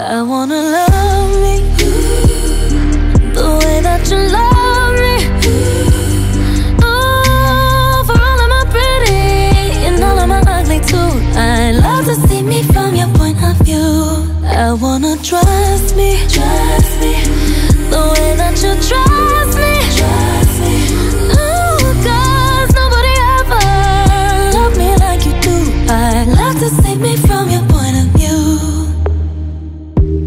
I wanna love me the way that you love me. Oh, for all of my pretty and all of my ugly too. I love to see me from your point of view. I wanna trust me the way that you trust